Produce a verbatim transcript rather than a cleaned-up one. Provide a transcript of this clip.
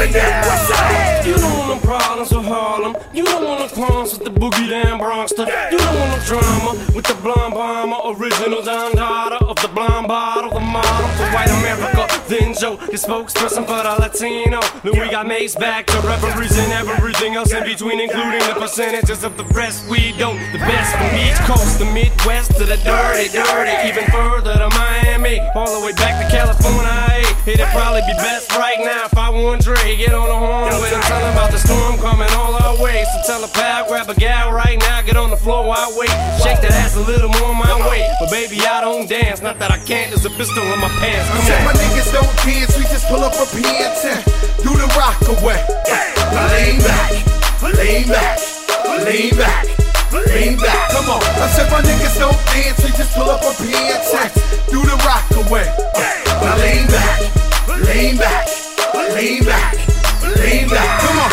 it down. What's up? You don't want no problems with Harlem. You don't want no clones with the boogie down Bronxter. You don't want no drama with the blonde bomber. Original Don Dada of the blonde bottle, the model for white America. Then Joe, the spokesperson for the Latino. Then we got Mace back to represent everything else in between, including the percentages of the rest we don't. The best from each coast, the Midwest to the dirty, dirty, even further to Miami, all the way back to California. It'd probably be best right now if I want Dre get on the horn with him, tell him about the storm coming all our way. So tell a pal, grab a gal right now, get on the floor while I wait. Shake that ass a little more my way, but baby I don't dance. Not that I can't, there's a pistol in my pants. Come Said on. my niggas don't dance, we just pull up a pants and do the rock away. Lean back, lean back, lean back, lean back. Come on. I said my niggas don't dance, we just pull up a pants and do the rock away. Lean back, lean back, lean back.